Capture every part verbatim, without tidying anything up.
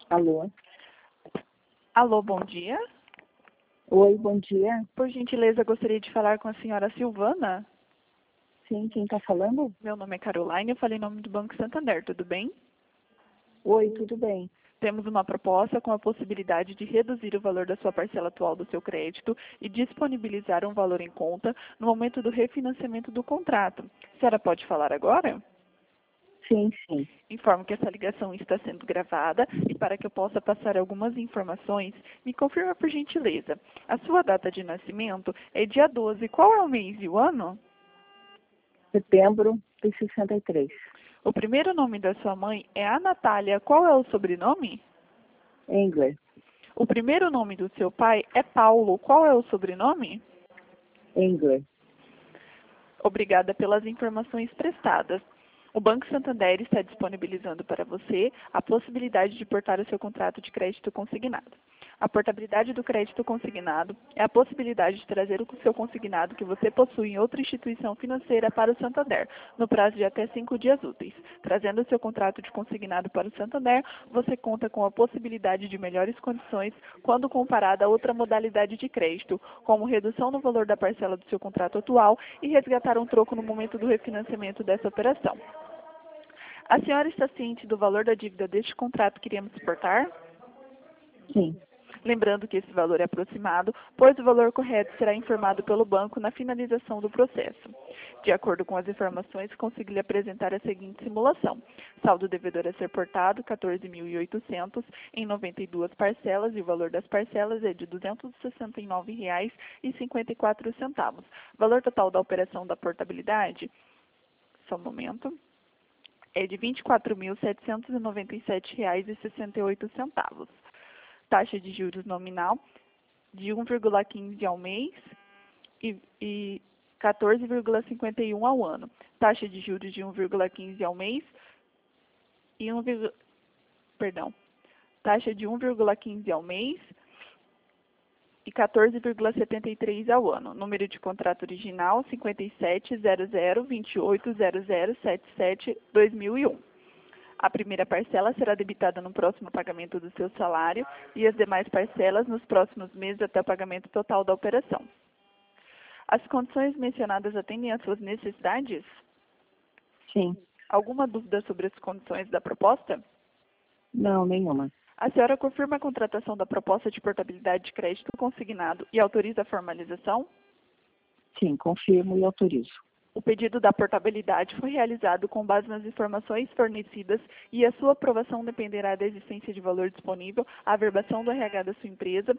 Alô? Alô, bom dia. Oi, bom dia. Por gentileza, gostaria de falar com a senhora Silvana. Sim, quem está falando? Meu nome é Caroline, eu falei em nome do Banco Santander, tudo bem? Oi, tudo bem? Temos uma proposta com a possibilidade de reduzir o valor da sua parcela atual do seu crédito e disponibilizar um valor em conta no momento do refinanciamento do contrato. A senhora pode falar agora? Sim, sim. Informo que essa ligação está sendo gravada e para que eu possa passar algumas informações, me confirma por gentileza. A sua data de nascimento é dia doze. Qual é o mês e o ano? Setembro de sessenta e três. O primeiro nome da sua mãe é a Natália. Qual é o sobrenome? Engler. O primeiro nome do seu pai é Paulo. Qual é o sobrenome? Engler. Obrigada pelas informações prestadas. O Banco Santander está disponibilizando para você a possibilidade de portar o seu contrato de crédito consignado. A portabilidade do crédito consignado é a possibilidade de trazer o seu consignado que você possui em outra instituição financeira para o Santander, no prazo de até cinco dias úteis. Trazendo o seu contrato de consignado para o Santander, você conta com a possibilidade de melhores condições quando comparada a outra modalidade de crédito, como redução no valor da parcela do seu contrato atual e resgatar um troco no momento do refinanciamento dessa operação. A senhora está ciente do valor da dívida deste contrato que iremos portar? Sim. Lembrando que esse valor é aproximado, pois o valor correto será informado pelo banco na finalização do processo. De acordo com as informações, consigo lhe apresentar a seguinte simulação. Saldo devedor a ser portado, quatorze mil e oitocentos em noventa e duas parcelas, e o valor das parcelas é de duzentos e sessenta e nove reais e cinquenta e quatro centavos. Valor total da operação da portabilidade, só um momento, é de vinte e quatro mil setecentos e noventa e sete reais e sessenta e oito centavos. Taxa de juros nominal de um vírgula quinze ao mês e, e quatorze vírgula cinquenta e um ao ano. Taxa de juros de um vírgula quinze ao mês e um, perdão, taxa de um vírgula quinze ao mês e quatorze vírgula setenta e três ao ano. Número de contrato original cinquenta e sete zero zero vinte e oito zero zero setenta e sete dois mil e um. A primeira parcela será debitada no próximo pagamento do seu salário e as demais parcelas nos próximos meses até o pagamento total da operação. As condições mencionadas atendem às suas necessidades? Sim. Alguma dúvida sobre as condições da proposta? Não, nenhuma. A senhora confirma a contratação da proposta de portabilidade de crédito consignado e autoriza a formalização? Sim, confirmo e autorizo. O pedido da portabilidade foi realizado com base nas informações fornecidas e a sua aprovação dependerá da existência de valor disponível, a averbação do R H da sua empresa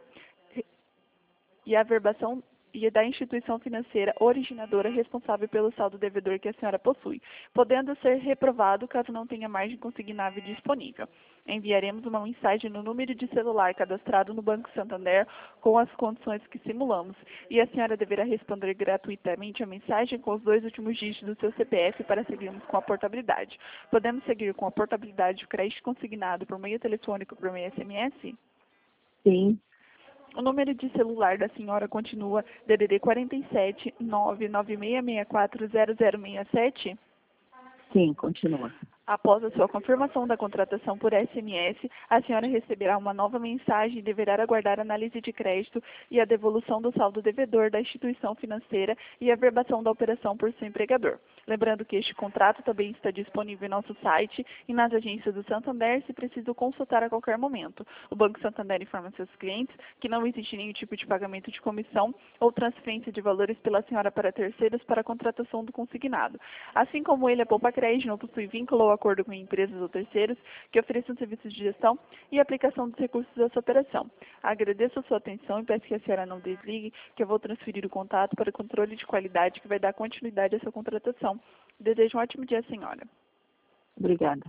e a averbação e da instituição financeira originadora responsável pelo saldo devedor que a senhora possui, podendo ser reprovado caso não tenha margem consignável disponível. Enviaremos uma mensagem no número de celular cadastrado no Banco Santander com as condições que simulamos, e a senhora deverá responder gratuitamente a mensagem com os dois últimos dígitos do seu C P F para seguirmos com a portabilidade. Podemos seguir com a portabilidade do crédito consignado por meio telefônico ou por meio S M S? Sim. O número de celular da senhora continua D D D quarenta e sete, nove nove seis seis quatro zero zero seis sete? Sim, continua. Após a sua confirmação da contratação por S M S, a senhora receberá uma nova mensagem e deverá aguardar a análise de crédito e a devolução do saldo devedor da instituição financeira e a verbação da operação por seu empregador. Lembrando que este contrato também está disponível em nosso site e nas agências do Santander, se preciso consultar a qualquer momento. O Banco Santander informa seus clientes que não existe nenhum tipo de pagamento de comissão ou transferência de valores pela senhora para terceiros para a contratação do consignado. Assim como ele, a Poupa Crédito não possui vínculo ou acordo com empresas ou terceiros que ofereçam serviços de gestão e aplicação dos recursos dessa operação. Agradeço a sua atenção e peço que a senhora não desligue, que eu vou transferir o contato para o controle de qualidade que vai dar continuidade à sua contratação. Desejo um ótimo dia, senhora. Obrigada.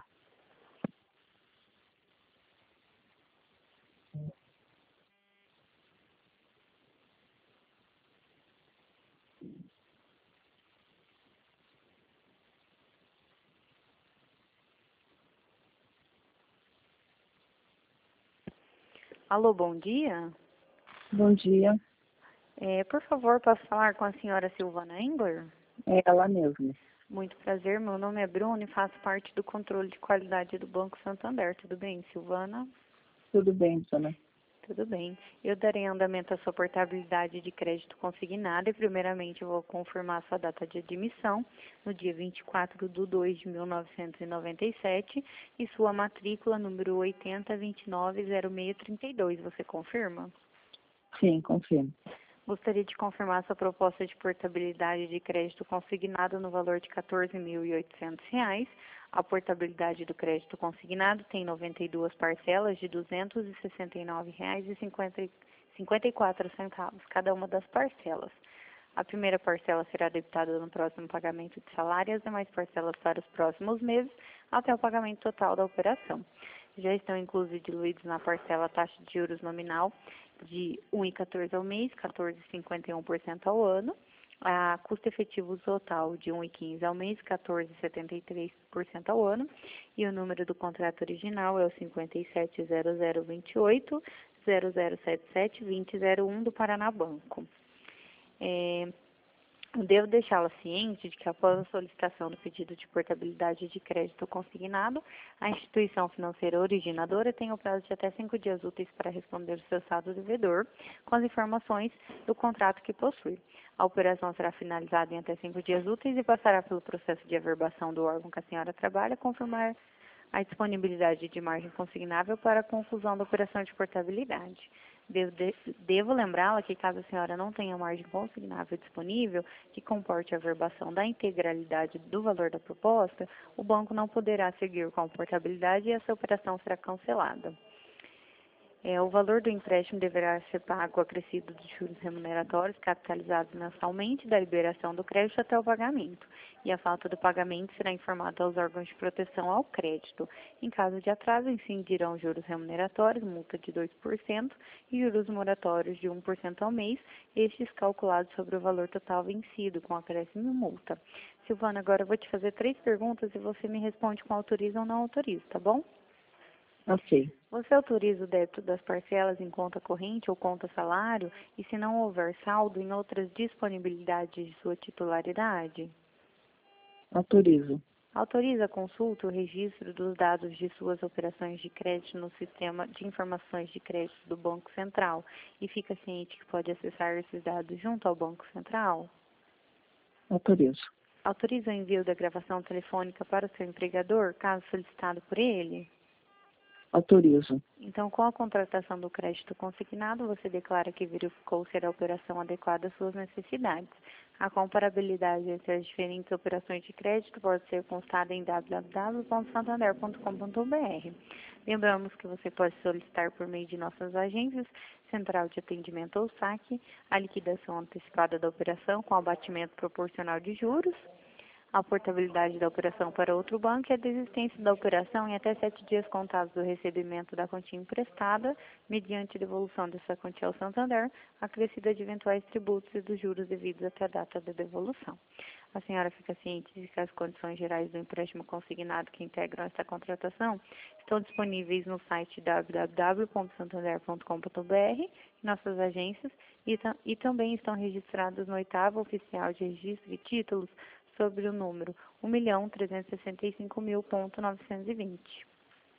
Alô, bom dia. Bom dia. É, por favor, posso falar com a senhora Silvana Engler? É ela mesma. Muito prazer, meu nome é Bruno e faço parte do controle de qualidade do Banco Santander. Tudo bem, Silvana? Tudo bem, dona. Tudo bem. Eu darei andamento à sua portabilidade de crédito consignado e, primeiramente, eu vou confirmar a sua data de admissão no dia vinte e quatro de dois de mil novecentos e noventa e sete e sua matrícula número oitenta, vinte e nove, zero seis, trinta e dois. Você confirma? Sim, confirmo. Gostaria de confirmar sua proposta de portabilidade de crédito consignado no valor de quatorze mil e oitocentos reais. A portabilidade do crédito consignado tem noventa e duas parcelas de duzentos e sessenta e nove reais e cinquenta e quatro centavos, cada uma das parcelas. A primeira parcela será debitada no próximo pagamento de salário e as demais parcelas para os próximos meses, até o pagamento total da operação. Já estão inclusos e diluídos na parcela a taxa de juros nominal de um vírgula quatorze ao mês, quatorze vírgula cinquenta e um por cento ao ano, a custo efetivo total de um vírgula quinze ao mês, quatorze vírgula setenta e três por cento ao ano, e o número do contrato original é o cinquenta e sete zero zero vinte e oito, zero zero sete sete, dois zero zero um do Paraná Banco. É, Devo deixá-la ciente de que, após a solicitação do pedido de portabilidade de crédito consignado, a instituição financeira originadora tem o prazo de até cinco dias úteis para responder o seu saldo devedor com as informações do contrato que possui. A operação será finalizada em até cinco dias úteis e passará pelo processo de averbação do órgão que a senhora trabalha, confirmar a disponibilidade de margem consignável para a conclusão da operação de portabilidade. Devo, de, devo lembrá-la que, caso a senhora não tenha margem consignável disponível que comporte a averbação da integralidade do valor da proposta, o banco não poderá seguir com a portabilidade e essa operação será cancelada. É, o valor do empréstimo deverá ser pago acrescido de juros remuneratórios capitalizados mensalmente da liberação do crédito até o pagamento, e a falta do pagamento será informada aos órgãos de proteção ao crédito. Em caso de atraso, incidirão juros remuneratórios, multa de dois por cento e juros moratórios de um por cento ao mês, estes calculados sobre o valor total vencido, com acréscimo e multa. Silvana, agora eu vou te fazer três perguntas e você me responde com autoriza ou não autoriza, tá bom? Ok. Você autoriza o débito das parcelas em conta corrente ou conta salário e, se não houver saldo, em outras disponibilidades de sua titularidade? Autorizo. Autoriza a consulta o registro dos dados de suas operações de crédito no sistema de informações de crédito do Banco Central e fica ciente que pode acessar esses dados junto ao Banco Central? Autorizo. Autoriza o envio da gravação telefônica para o seu empregador, caso solicitado por ele? Autorizo. Então, com a contratação do crédito consignado, você declara que verificou ser a operação adequada às suas necessidades. A comparabilidade entre as diferentes operações de crédito pode ser constada em w w w ponto santander ponto com ponto b r. Lembramos que você pode solicitar por meio de nossas agências, Central de Atendimento ou saque, a liquidação antecipada da operação com abatimento proporcional de juros, a portabilidade da operação para outro banco e a desistência da operação em até sete dias contados do recebimento da quantia emprestada, mediante devolução dessa quantia ao Santander, acrescida de eventuais tributos e dos juros devidos até a data da devolução. A senhora fica ciente de que as condições gerais do empréstimo consignado que integram esta contratação estão disponíveis no site w w w ponto santander ponto com ponto b r, em nossas agências, e, e também estão registradas no oitavo oficial de registro de títulos sobre o número um milhão trezentos e sessenta e cinco mil ponto novecentos e vinte.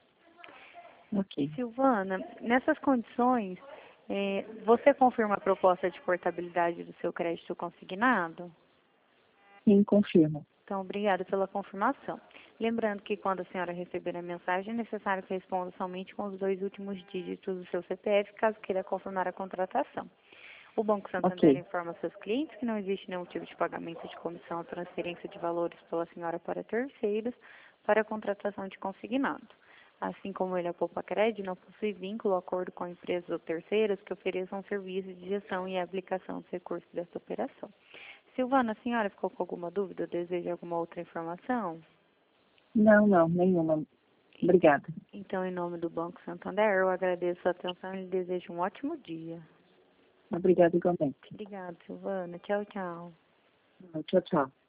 Ok. Silvana, nessas condições, eh, você confirma a proposta de portabilidade do seu crédito consignado? Sim, confirmo. Então, obrigada pela confirmação. Lembrando que quando a senhora receber a mensagem, é necessário que responda somente com os dois últimos dígitos do seu C P F, caso queira confirmar a contratação. O Banco Santander Ok. informa seus clientes que não existe nenhum tipo de pagamento de comissão ou transferência de valores pela senhora para terceiros para a contratação de consignado. Assim como ele, a Poupa Cred, não possui vínculo ou acordo com empresas ou terceiros que ofereçam serviços de gestão e aplicação dos recursos desta operação. Silvana, a senhora ficou com alguma dúvida? Deseja alguma outra informação? Não, não, nenhuma. Obrigada. Então, em nome do Banco Santander, eu agradeço a atenção e lhe desejo um ótimo dia. Obrigada igualmente. Obrigada, Silvana. Tchau, tchau. Tchau, tchau.